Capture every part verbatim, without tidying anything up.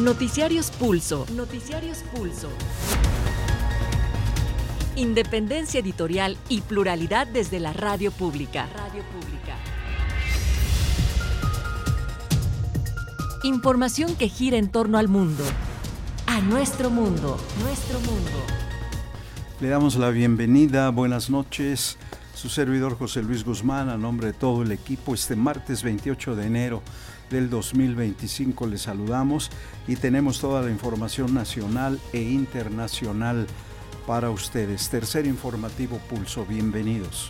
Noticiarios Pulso. Noticiarios Pulso. Independencia editorial y pluralidad desde la radio pública. Radio pública. Información que gira en torno al mundo. A nuestro mundo. Nuestro mundo. Le damos la bienvenida. Buenas noches. Su servidor José Luis Guzmán, a nombre de todo el equipo, este martes veintiocho de enero del dos mil veinticinco le saludamos y tenemos toda la información nacional e internacional para ustedes. Tercer informativo Pulso, bienvenidos.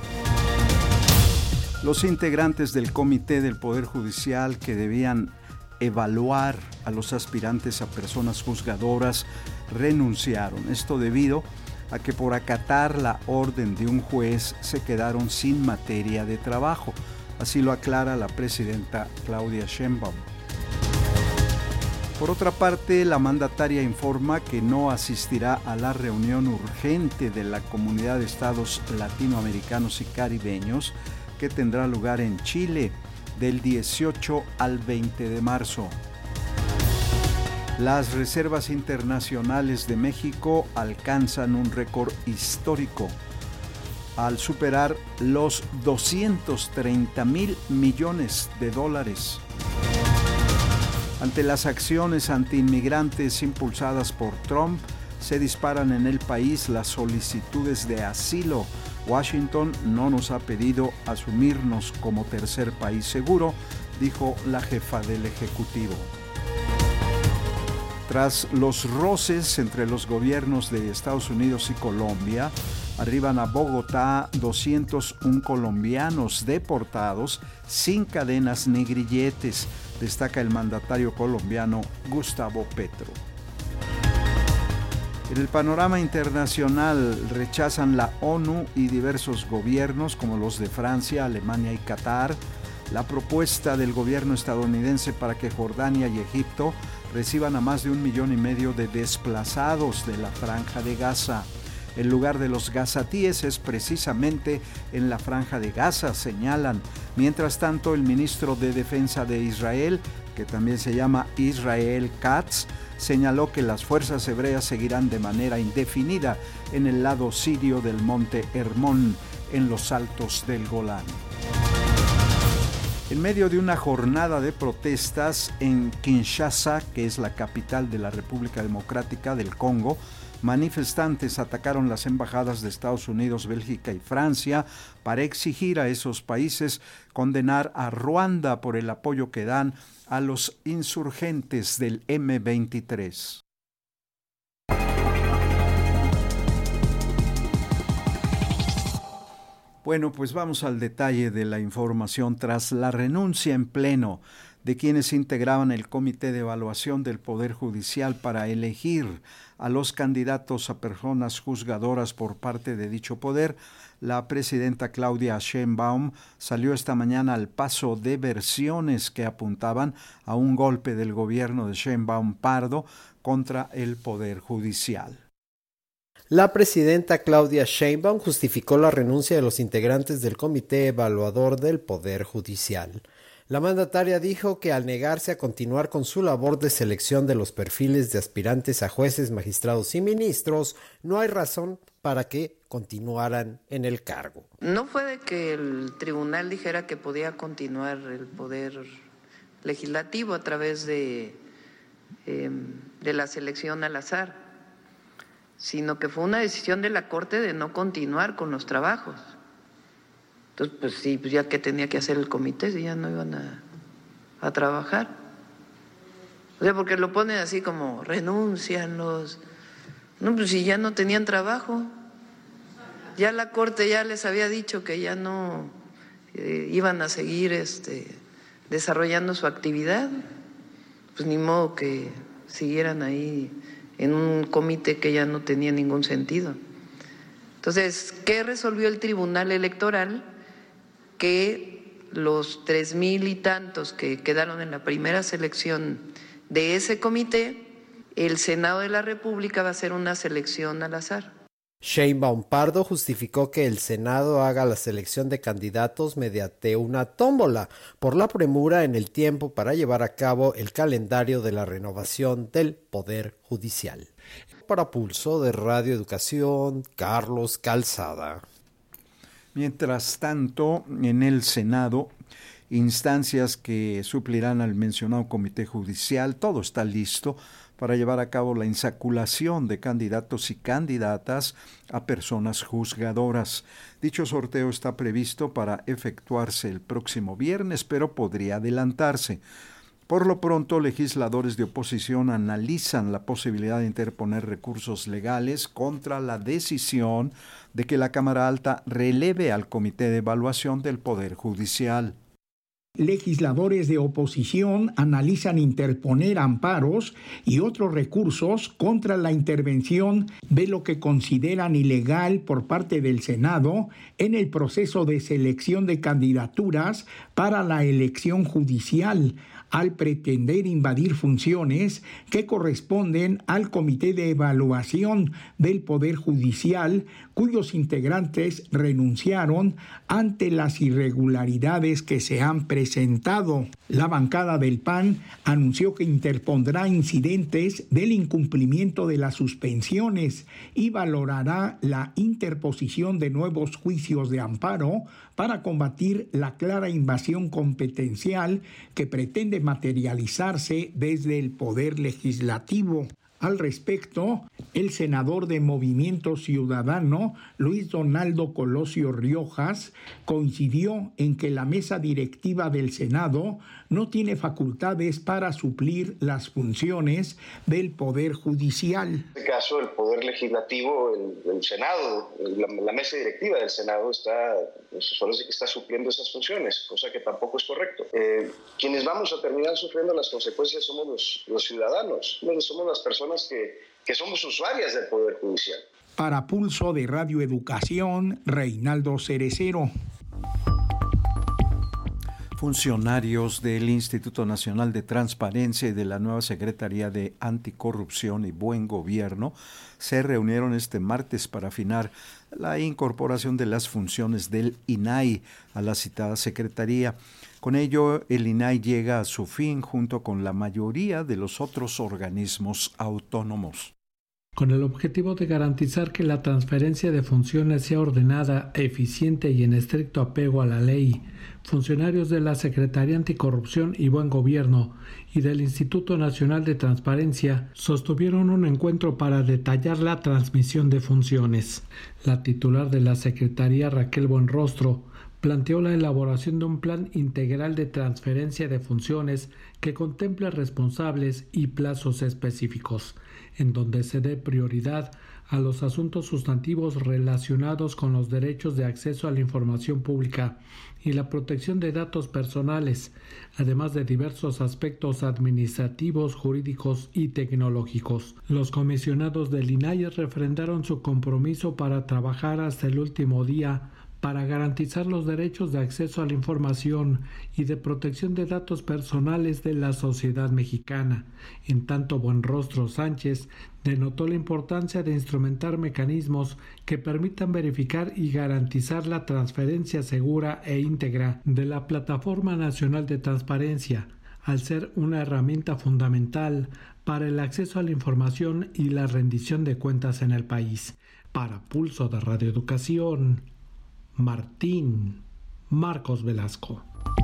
Los integrantes del Comité del Poder Judicial que debían evaluar a los aspirantes a personas juzgadoras renunciaron. Esto debido a que por acatar la orden de un juez se quedaron sin materia de trabajo. Así lo aclara la presidenta Claudia Sheinbaum. Por otra parte, la mandataria informa que no asistirá a la reunión urgente de la Comunidad de Estados Latinoamericanos y Caribeños que tendrá lugar en Chile del dieciocho al veinte de marzo. Las reservas internacionales de México alcanzan un récord histórico al superar los doscientos treinta mil millones de dólares. Ante las acciones antiinmigrantes impulsadas por Trump, se disparan en el país las solicitudes de asilo. Washington no nos ha pedido asumirnos como tercer país seguro, dijo la jefa del Ejecutivo. Tras los roces entre los gobiernos de Estados Unidos y Colombia, arriban a Bogotá doscientos uno colombianos deportados sin cadenas ni grilletes, destaca el mandatario colombiano Gustavo Petro. En el panorama internacional rechazan la ONU y diversos gobiernos como los de Francia, Alemania y Qatar la propuesta del gobierno estadounidense para que Jordania y Egipto reciban a más de un millón y medio de desplazados de la Franja de Gaza. El lugar de los gazatíes es precisamente en la Franja de Gaza, señalan. Mientras tanto, el ministro de Defensa de Israel, que también se llama Israel Katz, señaló que las fuerzas hebreas seguirán de manera indefinida en el lado sirio del monte Hermón, en los altos del Golán. En medio de una jornada de protestas en Kinshasa, que es la capital de la República Democrática del Congo, manifestantes atacaron las embajadas de Estados Unidos, Bélgica y Francia para exigir a esos países condenar a Ruanda por el apoyo que dan a los insurgentes del eme veintitrés. Bueno, pues vamos al detalle de la información. Tras la renuncia en pleno de quienes integraban el Comité de Evaluación del Poder Judicial para elegir a los candidatos a personas juzgadoras por parte de dicho poder, la presidenta Claudia Sheinbaum salió esta mañana al paso de versiones que apuntaban a un golpe del gobierno de Sheinbaum Pardo contra el Poder Judicial. La presidenta Claudia Sheinbaum justificó la renuncia de los integrantes del Comité Evaluador del Poder Judicial. La mandataria dijo que al negarse a continuar con su labor de selección de los perfiles de aspirantes a jueces, magistrados y ministros, no hay razón para que continuaran en el cargo. No fue de que el tribunal dijera que podía continuar el poder legislativo a través de, eh, de la selección al azar, sino que fue una decisión de la Corte de no continuar con los trabajos. Entonces, pues sí, pues ya que tenía que hacer el comité, si ya no iban a, a trabajar. O sea, porque lo ponen así como, renuncian los... No, pues si ya no tenían trabajo, ya la Corte ya les había dicho que ya no eh, iban a seguir este, desarrollando su actividad, pues ni modo que siguieran ahí en un comité que ya no tenía ningún sentido. Entonces, ¿qué resolvió el Tribunal Electoral? Que los tres mil y tantos que quedaron en la primera selección de ese comité, el Senado de la República va a hacer una selección al azar. Sheinbaum Pardo justificó que el Senado haga la selección de candidatos mediante una tómbola por la premura en el tiempo para llevar a cabo el calendario de la renovación del Poder Judicial. Para Pulso de Radio Educación, Carlos Calzada. Mientras tanto, en el Senado, instancias que suplirán al mencionado Comité Judicial, todo está listo para llevar a cabo la insaculación de candidatos y candidatas a personas juzgadoras. Dicho sorteo está previsto para efectuarse el próximo viernes, pero podría adelantarse. Por lo pronto, legisladores de oposición analizan la posibilidad de interponer recursos legales contra la decisión de que la Cámara Alta releve al Comité de Evaluación del Poder Judicial. Legisladores de oposición analizan interponer amparos y otros recursos contra la intervención de lo que consideran ilegal por parte del Senado en el proceso de selección de candidaturas para la elección judicial, al pretender invadir funciones que corresponden al Comité de Evaluación del Poder Judicial, cuyos integrantes renunciaron ante las irregularidades que se han presentado. La bancada del P A N anunció que interpondrá incidentes del incumplimiento de las suspensiones y valorará la interposición de nuevos juicios de amparo para combatir la clara invasión competencial que pretende materializarse desde el Poder Legislativo. Al respecto, el senador de Movimiento Ciudadano, Luis Donaldo Colosio Riojas, coincidió en que la mesa directiva del Senado no tiene facultades para suplir las funciones del Poder Judicial. En este caso, el Poder Legislativo, el, el Senado, la, la mesa directiva del Senado está, solo que está supliendo esas funciones, cosa que tampoco es correcto. Eh, quienes vamos a terminar sufriendo las consecuencias somos los, los ciudadanos, somos las personas que, que somos usuarias del Poder Judicial. Para Pulso de Radio Educación, Reinaldo Cerecero. Funcionarios del Instituto Nacional de Transparencia y de la nueva Secretaría de Anticorrupción y Buen Gobierno se reunieron este martes para afinar la incorporación de las funciones del I N A I a la citada Secretaría. Con ello, el I N A I llega a su fin junto con la mayoría de los otros organismos autónomos. Con el objetivo de garantizar que la transferencia de funciones sea ordenada, eficiente y en estricto apego a la ley, funcionarios de la Secretaría Anticorrupción y Buen Gobierno y del Instituto Nacional de Transparencia sostuvieron un encuentro para detallar la transmisión de funciones. La titular de la Secretaría, Raquel Buenrostro, planteó la elaboración de un plan integral de transferencia de funciones que contemple responsables y plazos específicos, en donde se dé prioridad a los asuntos sustantivos relacionados con los derechos de acceso a la información pública y la protección de datos personales, además de diversos aspectos administrativos, jurídicos y tecnológicos. Los comisionados del I N A I refrendaron su compromiso para trabajar hasta el último día para garantizar los derechos de acceso a la información y de protección de datos personales de la sociedad mexicana. En tanto, Buenrostro Sánchez denotó la importancia de instrumentar mecanismos que permitan verificar y garantizar la transferencia segura e íntegra de la Plataforma Nacional de Transparencia, al ser una herramienta fundamental para el acceso a la información y la rendición de cuentas en el país. Para Pulso de Radio Educación, Martín Marcos Velasco.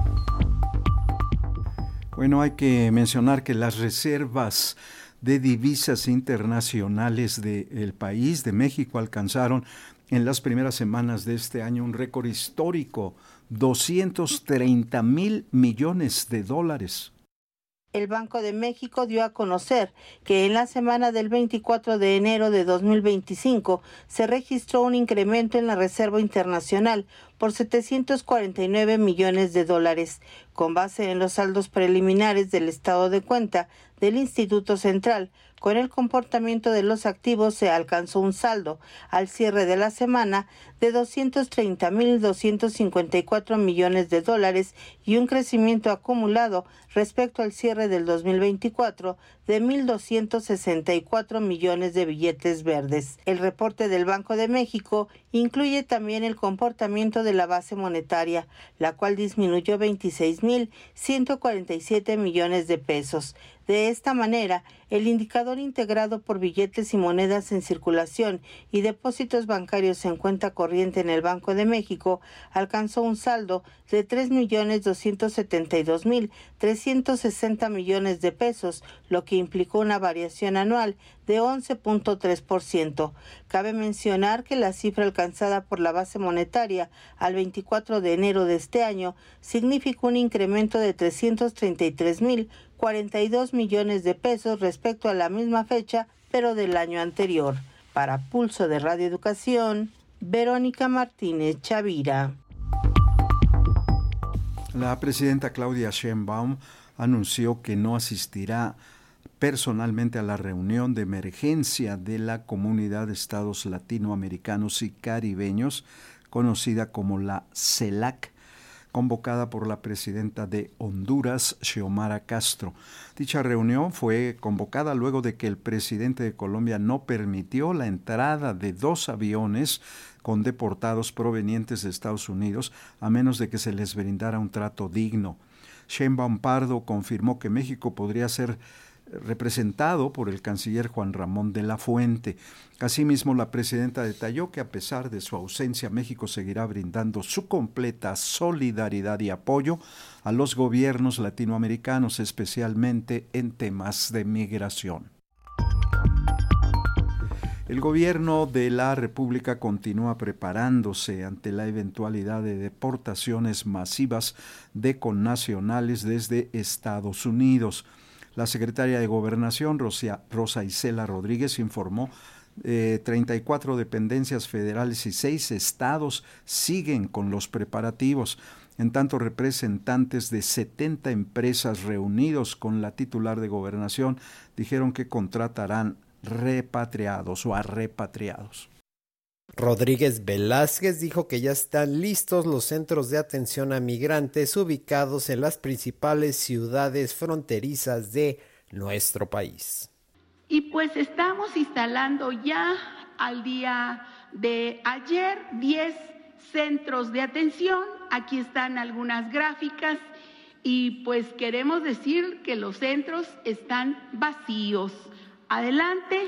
Bueno, hay que mencionar que las reservas de divisas internacionales del país, de México, alcanzaron en las primeras semanas de este año un récord histórico, doscientos treinta mil millones de dólares. El Banco de México dio a conocer que en la semana del veinticuatro de enero de dos mil veinticinco se registró un incremento en la Reserva Internacional por setecientos cuarenta y nueve millones de dólares, con base en los saldos preliminares del estado de cuenta del Instituto Central. Con el comportamiento de los activos se alcanzó un saldo al cierre de la semana de doscientos treinta mil doscientos cincuenta y cuatro millones de dólares y un crecimiento acumulado respecto al cierre del dos mil veinticuatro de mil doscientos sesenta y cuatro millones de billetes verdes. El reporte del Banco de México incluye también el comportamiento de la base monetaria, la cual disminuyó veintiséis mil ciento cuarenta y siete millones de pesos. De esta manera, el indicador integrado por billetes y monedas en circulación y depósitos bancarios en cuenta corriente en el Banco de México alcanzó un saldo de tres millones doscientos setenta y dos mil trescientos sesenta millones de pesos, lo que implicó una variación anual de once punto tres por ciento. Cabe mencionar que la cifra alcanzada por la base monetaria al veinticuatro de enero de este año significó un incremento de trescientos treinta y tres mil cuarenta y dos millones de pesos respecto a la misma fecha, pero del año anterior. Para Pulso de Radio Educación, Verónica Martínez Chavira. La presidenta Claudia Sheinbaum anunció que no asistirá personalmente a la reunión de emergencia de la Comunidad de Estados Latinoamericanos y Caribeños, conocida como la CELAC, convocada por la presidenta de Honduras, Xiomara Castro. Dicha reunión fue convocada luego de que el presidente de Colombia no permitió la entrada de dos aviones con deportados provenientes de Estados Unidos, a menos de que se les brindara un trato digno. Sheinbaum Pardo confirmó que México podría ser representado por el canciller Juan Ramón de la Fuente. Asimismo, la presidenta detalló que a pesar de su ausencia, México seguirá brindando su completa solidaridad y apoyo a los gobiernos latinoamericanos, especialmente en temas de migración. El gobierno de la República continúa preparándose ante la eventualidad de deportaciones masivas de connacionales desde Estados Unidos. La secretaria de Gobernación, Rosa, Rosa Isela Rodríguez, informó que eh, treinta y cuatro dependencias federales y seis estados siguen con los preparativos. En tanto, representantes de setenta empresas reunidos con la titular de Gobernación dijeron que contratarán repatriados o a repatriados. Rodríguez Velázquez dijo que ya están listos los centros de atención a migrantes ubicados en las principales ciudades fronterizas de nuestro país. Y pues estamos instalando ya al día de ayer diez centros de atención. Aquí están algunas gráficas y pues queremos decir que los centros están vacíos. Adelante.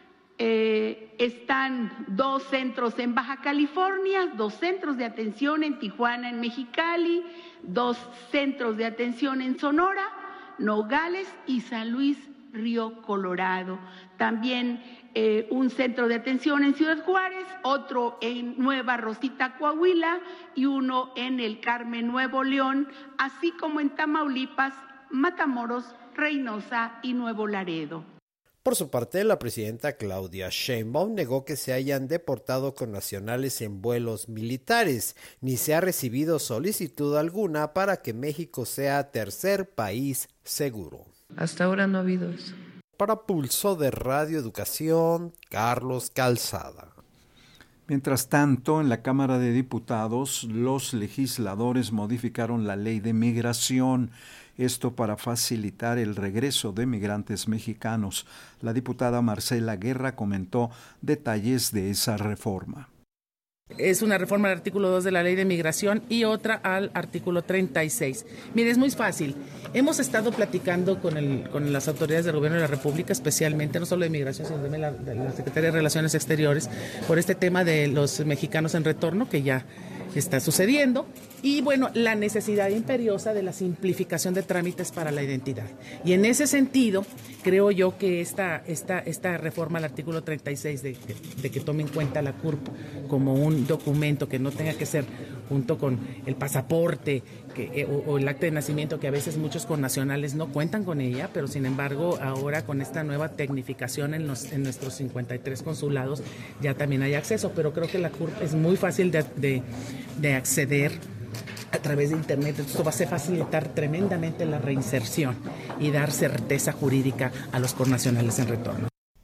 Eh, están dos centros en Baja California, dos centros de atención en Tijuana, en Mexicali, dos centros de atención en Sonora, Nogales y San Luis Río Colorado. También eh, un centro de atención en Ciudad Juárez, otro en Nueva Rosita, Coahuila y uno en el Carmen, Nuevo León, así como en Tamaulipas, Matamoros, Reynosa y Nuevo Laredo. Por su parte, la presidenta Claudia Sheinbaum negó que se hayan deportado connacionales en vuelos militares, ni se ha recibido solicitud alguna para que México sea tercer país seguro. Hasta ahora no ha habido eso. Para Pulso de Radio Educación, Carlos Calzada. Mientras tanto, en la Cámara de Diputados, los legisladores modificaron la ley de migración. Esto para facilitar el regreso de migrantes mexicanos. La diputada Marcela Guerra comentó detalles de esa reforma. Es una reforma al artículo dos de la Ley de Migración y otra al artículo treinta y seis. Mire, es muy fácil. Hemos estado platicando con, el, con las autoridades del Gobierno de la República, especialmente, no solo de Migración, sino de la, de la Secretaría de Relaciones Exteriores, por este tema de los mexicanos en retorno, que ya está sucediendo, y bueno, la necesidad imperiosa de la simplificación de trámites para la identidad. Y en ese sentido, creo yo que esta, esta, esta reforma al artículo treinta y seis de, de, de que tome en cuenta la C U R P como un documento que no tenga que ser junto con el pasaporte que, o, o el acta de nacimiento, que a veces muchos connacionales no cuentan con ella, pero sin embargo ahora con esta nueva tecnificación en, los, en nuestros cincuenta y tres consulados ya también hay acceso, pero creo que la C U R P es muy fácil de, de, de acceder a través de internet. Esto va a facilitar tremendamente la reinserción y dar certeza jurídica a los connacionales en retorno.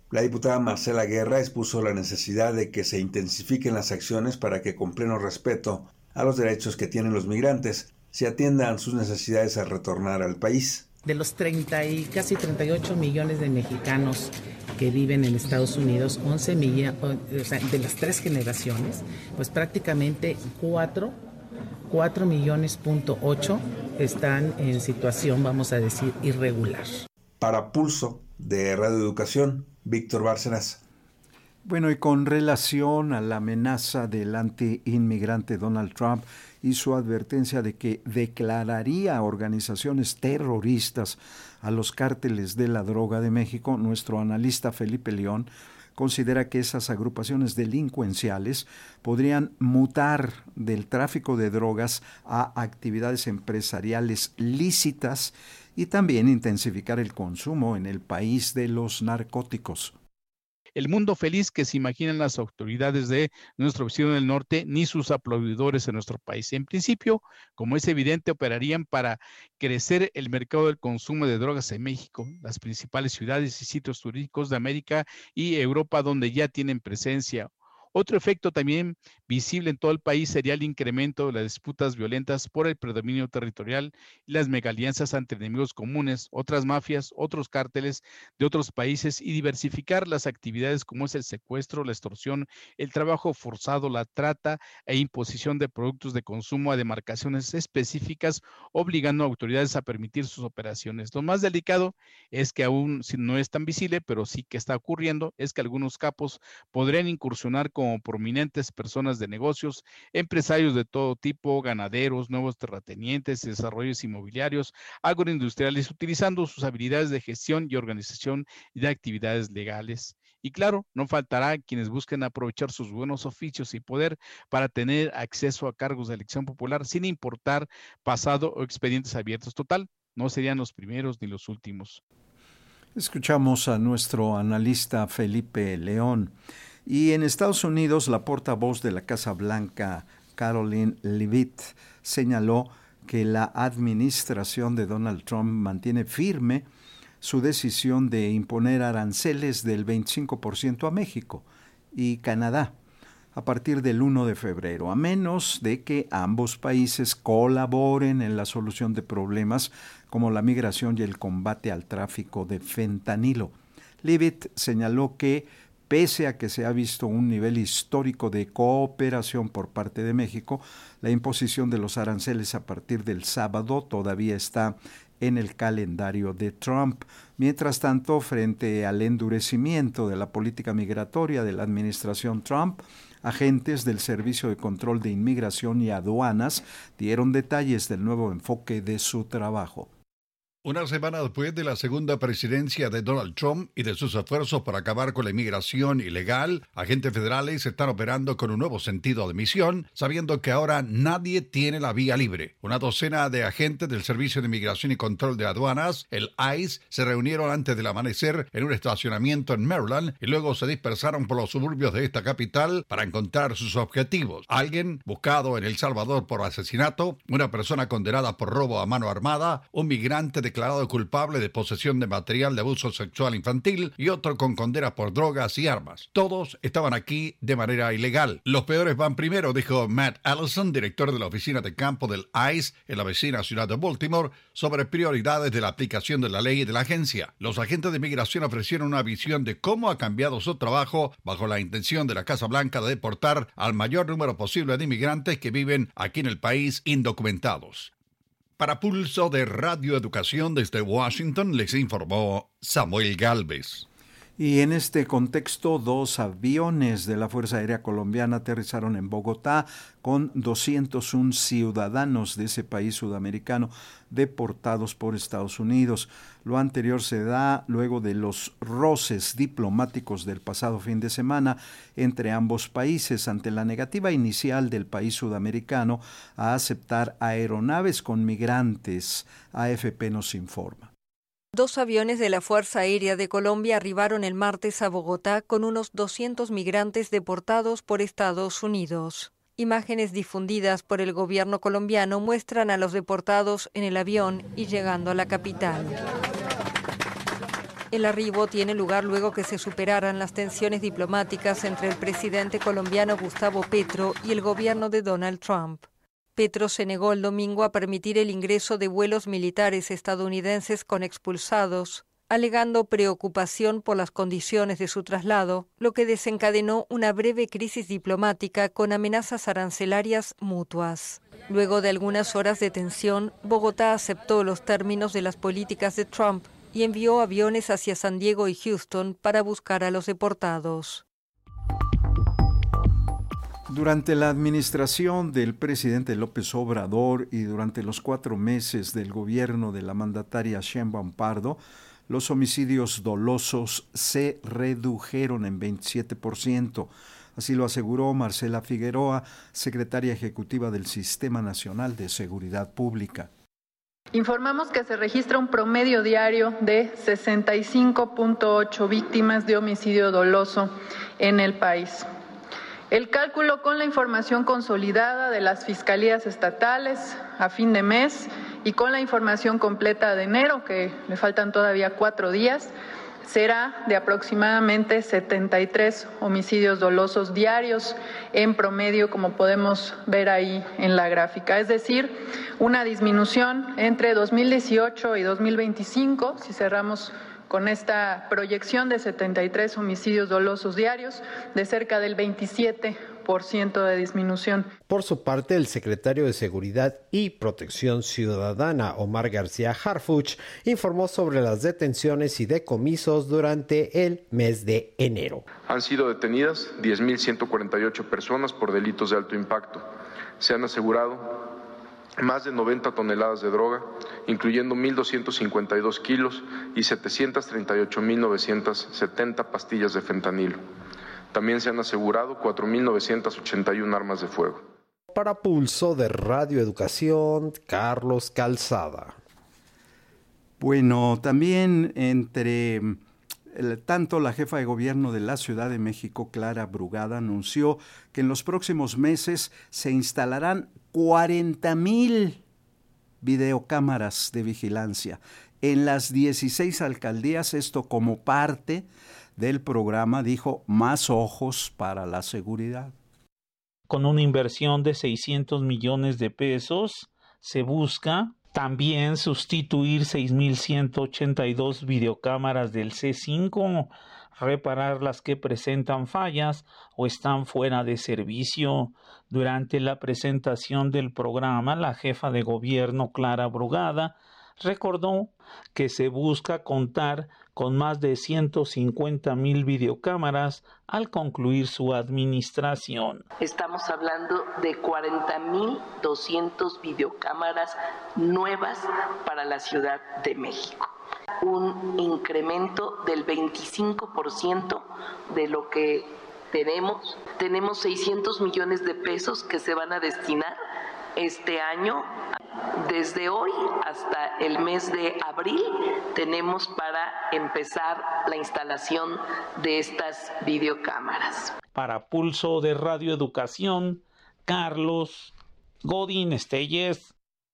La diputada Marcela Guerra expuso la necesidad de que se intensifiquen las acciones para que, con pleno respeto a los derechos que tienen los migrantes, se atiendan sus necesidades al retornar al país. De los treinta y casi treinta y ocho millones de mexicanos que viven en Estados Unidos, once millones, o sea, de las tres generaciones, pues prácticamente cuatro, cuatro millones punto ocho están en situación, vamos a decir, irregular. Para Pulso de Radio Educación, Víctor Bárcenas. Bueno, y con relación a la amenaza del anti-inmigrante Donald Trump y su advertencia de que declararía organizaciones terroristas a los cárteles de la droga de México, nuestro analista Felipe León considera que esas agrupaciones delincuenciales podrían mutar del tráfico de drogas a actividades empresariales lícitas y también intensificar el consumo en el país de los narcóticos. El mundo feliz que se imaginan las autoridades de nuestro vecino del norte, ni sus aplaudidores en nuestro país. En principio, como es evidente, operarían para crecer el mercado del consumo de drogas en México, las principales ciudades y sitios turísticos de América y Europa donde ya tienen presencia. Otro efecto también visible en todo el país sería el incremento de las disputas violentas por el predominio territorial y las megalianzas entre enemigos comunes, otras mafias, otros cárteles de otros países y diversificar las actividades como es el secuestro, la extorsión, el trabajo forzado, la trata e imposición de productos de consumo a demarcaciones específicas, obligando a autoridades a permitir sus operaciones. Lo más delicado es que aún si no es tan visible, pero sí que está ocurriendo, es que algunos capos podrían incursionar como prominentes personas de negocios, empresarios de todo tipo, ganaderos, nuevos terratenientes, desarrollos inmobiliarios, agroindustriales, utilizando sus habilidades de gestión y organización de actividades legales. Y claro, no faltará quienes busquen aprovechar sus buenos oficios y poder para tener acceso a cargos de elección popular sin importar pasado o expedientes abiertos. Total, no serían los primeros ni los últimos. Escuchamos a nuestro analista Felipe León. Y en Estados Unidos, la portavoz de la Casa Blanca, Karoline Leavitt, señaló que la administración de Donald Trump mantiene firme su decisión de imponer aranceles del veinticinco por ciento a México y Canadá a partir del primero de febrero, a menos de que ambos países colaboren en la solución de problemas como la migración y el combate al tráfico de fentanilo. Leavitt señaló que pese a que se ha visto un nivel histórico de cooperación por parte de México, la imposición de los aranceles a partir del sábado todavía está en el calendario de Trump. Mientras tanto, frente al endurecimiento de la política migratoria de la administración Trump, agentes del Servicio de Control de Inmigración y Aduanas dieron detalles del nuevo enfoque de su trabajo. Una semana después de la segunda presidencia de Donald Trump y de sus esfuerzos por acabar con la inmigración ilegal, agentes federales están operando con un nuevo sentido de misión, sabiendo que ahora nadie tiene la vía libre. Una docena de agentes del Servicio de Inmigración y Control de Aduanas, el I C E, se reunieron antes del amanecer en un estacionamiento en Maryland y luego se dispersaron por los suburbios de esta capital para encontrar sus objetivos. Alguien buscado en El Salvador por asesinato, una persona condenada por robo a mano armada, un migrante de declarado culpable de posesión de material de abuso sexual infantil y otro con condena por drogas y armas. Todos estaban aquí de manera ilegal. Los peores van primero, dijo Matt Allison, director de la oficina de campo del I C E en la vecina ciudad de Baltimore, sobre prioridades de la aplicación de la ley de la agencia. Los agentes de migración ofrecieron una visión de cómo ha cambiado su trabajo bajo la intención de la Casa Blanca de deportar al mayor número posible de inmigrantes que viven aquí en el país indocumentados. Para Pulso de Radio Educación desde Washington les informó Samuel Gálvez. Y en este contexto, dos aviones de la Fuerza Aérea Colombiana aterrizaron en Bogotá con doscientos uno ciudadanos de ese país sudamericano deportados por Estados Unidos. Lo anterior se da luego de los roces diplomáticos del pasado fin de semana entre ambos países ante la negativa inicial del país sudamericano a aceptar aeronaves con migrantes. A F P nos informa. Dos aviones de la Fuerza Aérea de Colombia arribaron el martes a Bogotá con unos doscientos migrantes deportados por Estados Unidos. Imágenes difundidas por el gobierno colombiano muestran a los deportados en el avión y llegando a la capital. El arribo tiene lugar luego que se superaran las tensiones diplomáticas entre el presidente colombiano Gustavo Petro y el gobierno de Donald Trump. Petro se negó el domingo a permitir el ingreso de vuelos militares estadounidenses con expulsados, alegando preocupación por las condiciones de su traslado, lo que desencadenó una breve crisis diplomática con amenazas arancelarias mutuas. Luego de algunas horas de tensión, Bogotá aceptó los términos de las políticas de Trump y envió aviones hacia San Diego y Houston para buscar a los deportados. Durante la administración del presidente López Obrador y durante los cuatro meses del gobierno de la mandataria Sheinbaum Pardo, los homicidios dolosos se redujeron en veintisiete por ciento. Así lo aseguró Marcela Figueroa, secretaria ejecutiva del Sistema Nacional de Seguridad Pública. Informamos que se registra un promedio diario de sesenta y cinco punto ocho víctimas de homicidio doloso en el país. El cálculo con la información consolidada de las fiscalías estatales a fin de mes y con la información completa de enero, que le faltan todavía cuatro días, será de aproximadamente setenta y tres homicidios dolosos diarios en promedio, como podemos ver ahí en la gráfica. Es decir, una disminución entre dos mil dieciocho y dos mil veinticinco, si cerramos con esta proyección de setenta y tres homicidios dolosos diarios, de cerca del veintisiete por ciento de disminución. Por su parte, el secretario de Seguridad y Protección Ciudadana, Omar García Harfuch, informó sobre las detenciones y decomisos durante el mes de enero. Han sido detenidas diez mil ciento cuarenta y ocho personas por delitos de alto impacto. Se han asegurado más de noventa toneladas de droga, incluyendo mil doscientos cincuenta y dos kilos y setecientos treinta y ocho mil novecientas setenta pastillas de fentanilo. También se han asegurado cuatro mil novecientas ochenta y una armas de fuego. Para Pulso de Radio Educación, Carlos Calzada. Bueno, también entre el, tanto la jefa de gobierno de la Ciudad de México, Clara Brugada, anunció que en los próximos meses se instalarán cuarenta mil videocámaras de vigilancia en las dieciséis alcaldías, esto como parte del programa, dijo, Más Ojos para la Seguridad. Con una inversión de seiscientos millones de pesos, se busca también sustituir seis mil ciento ochenta y dos videocámaras del C cinco, reparar las que presentan fallas o están fuera de servicio. Durante la presentación del programa, la jefa de gobierno, Clara Brugada, recordó que se busca contar con más de ciento cincuenta mil videocámaras al concluir su administración. Estamos hablando de cuarenta mil doscientas videocámaras nuevas para la Ciudad de México. Un incremento del veinticinco por ciento de lo que tenemos. Tenemos seiscientos millones de pesos que se van a destinar este año. Desde hoy hasta el mes de abril tenemos para empezar la instalación de estas videocámaras. Para Pulso de Radio Educación, Carlos Godín Estelles.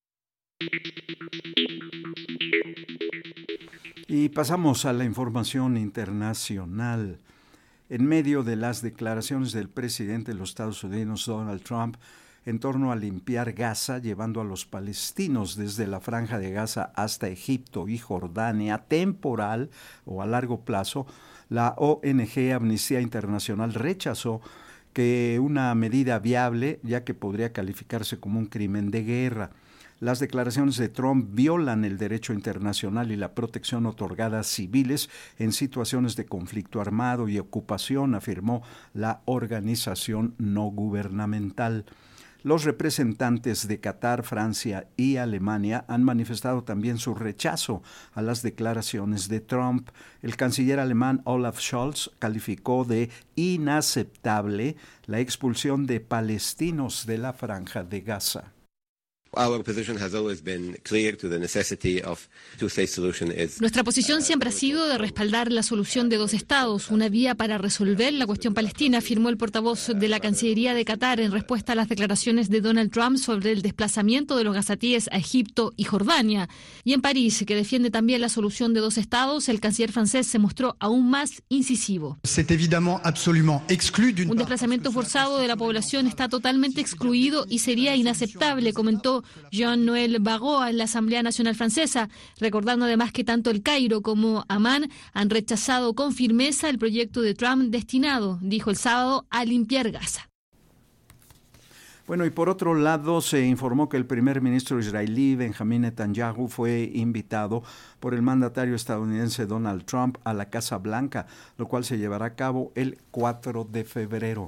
Y pasamos a la información internacional. En medio de las declaraciones del presidente de los Estados Unidos, Donald Trump, en torno a limpiar Gaza, llevando a los palestinos desde la Franja de Gaza hasta Egipto y Jordania, temporal o a largo plazo, la O N G Amnistía Internacional rechazó que una medida viable, ya que podría calificarse como un crimen de guerra. Las declaraciones de Trump violan el derecho internacional y la protección otorgada a civiles en situaciones de conflicto armado y ocupación, afirmó la organización no gubernamental. Los representantes de Qatar, Francia y Alemania han manifestado también su rechazo a las declaraciones de Trump. El canciller alemán Olaf Scholz calificó de inaceptable la expulsión de palestinos de la Franja de Gaza. Nuestra posición siempre ha sido de respaldar la solución de dos estados, una vía para resolver la cuestión palestina, afirmó el portavoz de la Cancillería de Qatar en respuesta a las declaraciones de Donald Trump sobre el desplazamiento de los gazatíes a Egipto y Jordania. Y en París, que defiende también la solución de dos estados, el canciller francés se mostró aún más incisivo. Un desplazamiento forzado de la población está totalmente excluido y sería inaceptable, comentó Jean-Noël Barrot en la Asamblea Nacional Francesa, recordando además que tanto el Cairo como Amán han rechazado con firmeza el proyecto de Trump destinado, dijo el sábado, a limpiar Gaza. Bueno, y por otro lado, se informó que el primer ministro israelí Benjamín Netanyahu fue invitado por el mandatario estadounidense Donald Trump a la Casa Blanca, lo cual se llevará a cabo el cuatro de febrero.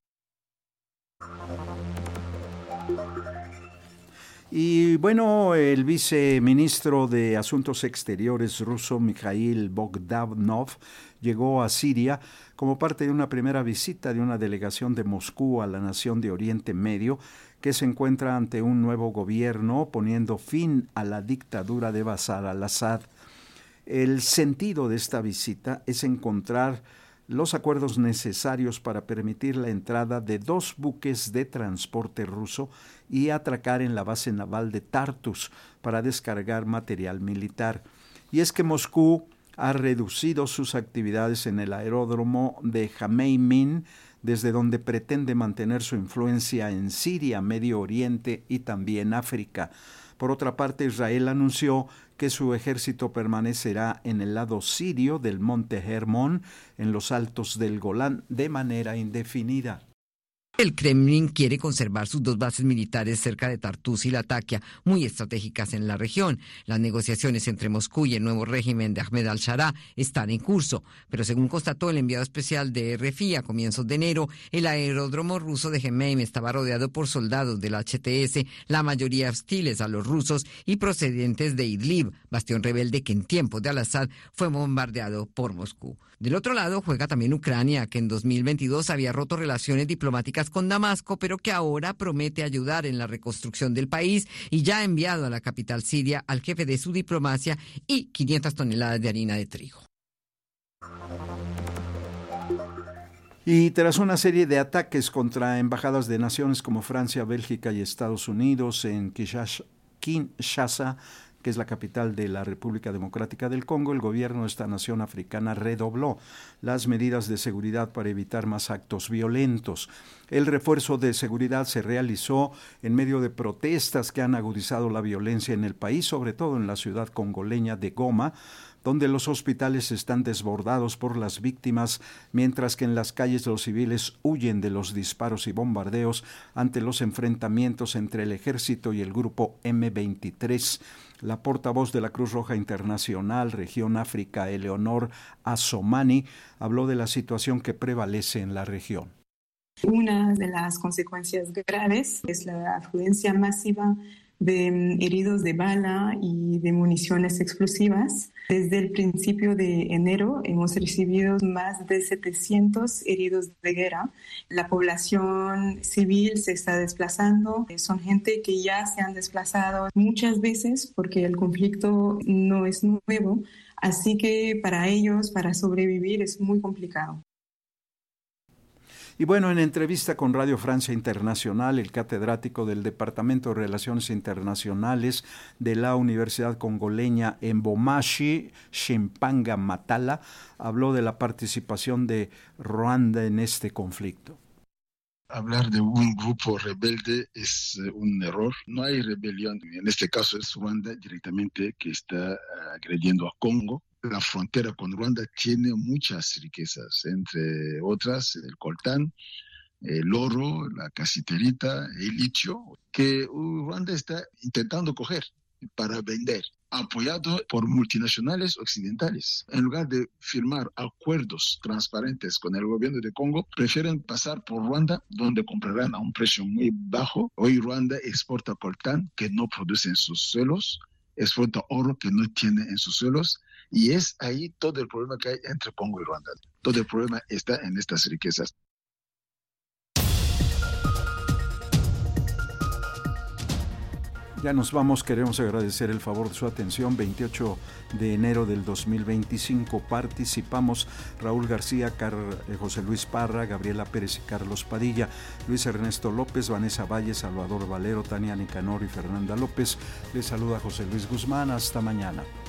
Y bueno, el viceministro de Asuntos Exteriores ruso Mikhail Bogdanov llegó a Siria como parte de una primera visita de una delegación de Moscú a la nación de Oriente Medio que se encuentra ante un nuevo gobierno poniendo fin a la dictadura de Bashar al-Assad. El sentido de esta visita es encontrar los acuerdos necesarios para permitir la entrada de dos buques de transporte ruso y atracar en la base naval de Tartus para descargar material militar. Y es que Moscú ha reducido sus actividades en el aeródromo de Jameimin, desde donde pretende mantener su influencia en Siria, Medio Oriente y también África. Por otra parte, Israel anunció que su ejército permanecerá en el lado sirio del monte Hermón, en los altos del Golán, de manera indefinida. El Kremlin quiere conservar sus dos bases militares cerca de Tartus y Latakia, muy estratégicas en la región. Las negociaciones entre Moscú y el nuevo régimen de Ahmed al-Shara están en curso, pero según constató el enviado especial de R F I a comienzos de enero, el aeródromo ruso de Gemeim estaba rodeado por soldados del H T S, la mayoría hostiles a los rusos y procedentes de Idlib, bastión rebelde que en tiempos de al-Assad fue bombardeado por Moscú. Del otro lado juega también Ucrania, que en dos mil veintidós había roto relaciones diplomáticas con Damasco, pero que ahora promete ayudar en la reconstrucción del país y ya ha enviado a la capital siria al jefe de su diplomacia y quinientas toneladas de harina de trigo. Y tras una serie de ataques contra embajadas de naciones como Francia, Bélgica y Estados Unidos en Kinshasa, que es la capital de la República Democrática del Congo, el gobierno de esta nación africana redobló las medidas de seguridad para evitar más actos violentos. El refuerzo de seguridad se realizó en medio de protestas que han agudizado la violencia en el país, sobre todo en la ciudad congoleña de Goma, donde los hospitales están desbordados por las víctimas, mientras que en las calles los civiles huyen de los disparos y bombardeos ante los enfrentamientos entre el ejército y el grupo eme veintitrés. La portavoz de la Cruz Roja Internacional, Región África, Eleonor Asomani, habló de la situación que prevalece en la región. Una de las consecuencias graves es la afluencia masiva de heridos de bala y de municiones explosivas. Desde el principio de enero hemos recibido más de setecientos heridos de guerra. La población civil se está desplazando. Son gente que ya se han desplazado muchas veces porque el conflicto no es nuevo. Así que para ellos, para sobrevivir, es muy complicado. Y bueno, en entrevista con Radio Francia Internacional, el catedrático del Departamento de Relaciones Internacionales de la Universidad Congoleña en Bomashi, Shimpanga Matala, habló de la participación de Ruanda en este conflicto. Hablar de un grupo rebelde es un error. No hay rebelión. En este caso es Ruanda directamente que está agrediendo a Congo. La frontera con Ruanda tiene muchas riquezas, entre otras el coltán, el oro, la casiterita, el litio, que Ruanda está intentando coger para vender, apoyado por multinacionales occidentales. En lugar de firmar acuerdos transparentes con el gobierno de Congo, prefieren pasar por Ruanda, donde comprarán a un precio muy bajo. Hoy Ruanda exporta coltán que no produce en sus suelos, exporta oro que no tiene en sus suelos, y es ahí todo el problema que hay entre Congo y Ruanda. Todo el problema está en estas riquezas. Ya nos vamos, queremos agradecer el favor de su atención. veintiocho de enero del dos mil veinticinco participamos Raúl García, Car José Luis Parra, Gabriela Pérez y Carlos Padilla, Luis Ernesto López, Vanessa Valle, Salvador Valero, Tania Nicanor y Fernanda López. Les saluda José Luis Guzmán. Hasta mañana.